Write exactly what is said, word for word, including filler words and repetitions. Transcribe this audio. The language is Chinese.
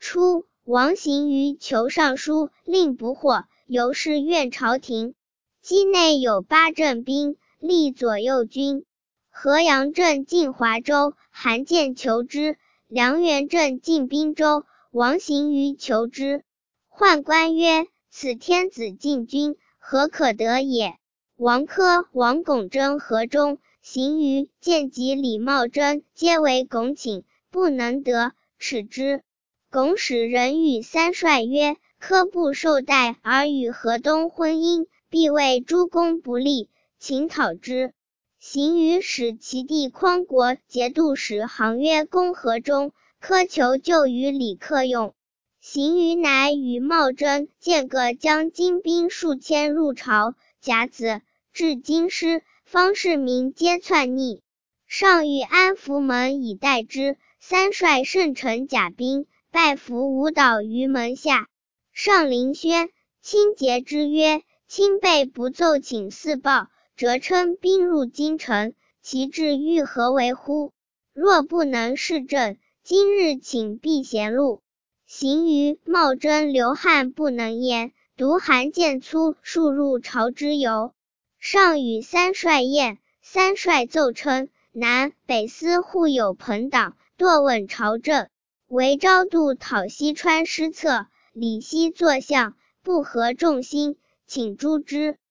初，王行于求上书，令不获，由是怨朝廷。畿内有八镇兵，立左右军。河阳镇进华州，韩建求之；梁元镇进滨州，王行于求之。宦官曰：此天子进军，何可得也？王珂、王拱征河中，行于见及李茂贞，皆为拱请，不能得，耻之。拱使人与三帅曰：珂不受待而与河东婚姻，必为诸公不利，请讨之。行于使其弟匡国节度使行约攻河中，苛求救于李克用。行于乃与茂贞见各将精兵数千入朝，甲子，至京师，方士民皆篡逆。上谕安福门以待之，三帅盛乘甲兵，拜伏舞蹈于门下。上临轩，亲诘之曰：卿辈不奏请四报，折称兵入京城，其志欲何为乎？若不能事正，今日请避贤路。行于、茂贞、刘汉不能言，独韩建粗数入朝之由。上与三帅宴，三帅奏称南北司互有朋党，堕问朝政，唯昭度讨西川失策，李希作相，不合众心，请诛之。